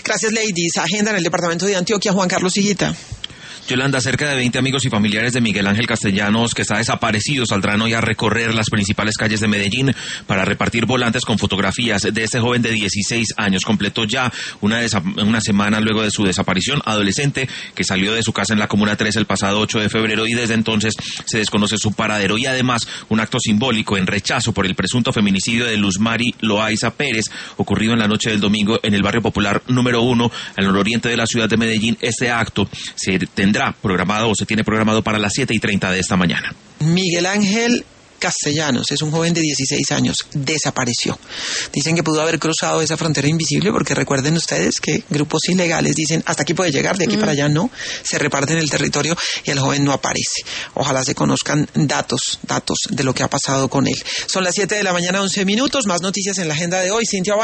Gracias, ladies. Agenda en el departamento de Antioquia, Juan Carlos Higuita. Yolanda, cerca de 20 amigos y familiares de Miguel Ángel Castellanos, que está desaparecido, saldrán hoy a recorrer las principales calles de Medellín para repartir volantes con fotografías de este joven de 16 años. Completó ya una semana luego de su desaparición, adolescente que salió de su casa en la Comuna 3 el pasado 8 de febrero y desde entonces se desconoce su paradero. Y además, un acto simbólico en rechazo por el presunto feminicidio de Luz Mari Loaiza Pérez, ocurrido en la noche del domingo en el barrio popular número 1, al nororiente de la ciudad de Medellín. Este acto se tiene programado para las 7:30 de esta mañana. Miguel Ángel Castellanos es un joven de 16 años, desapareció. Dicen que pudo haber cruzado esa frontera invisible porque recuerden ustedes que grupos ilegales dicen hasta aquí puede llegar, de aquí para allá no, se reparten el territorio y el joven no aparece. Ojalá se conozcan datos de lo que ha pasado con él. Son las 7 de la mañana, 11 minutos, más noticias en la agenda de hoy. Cintia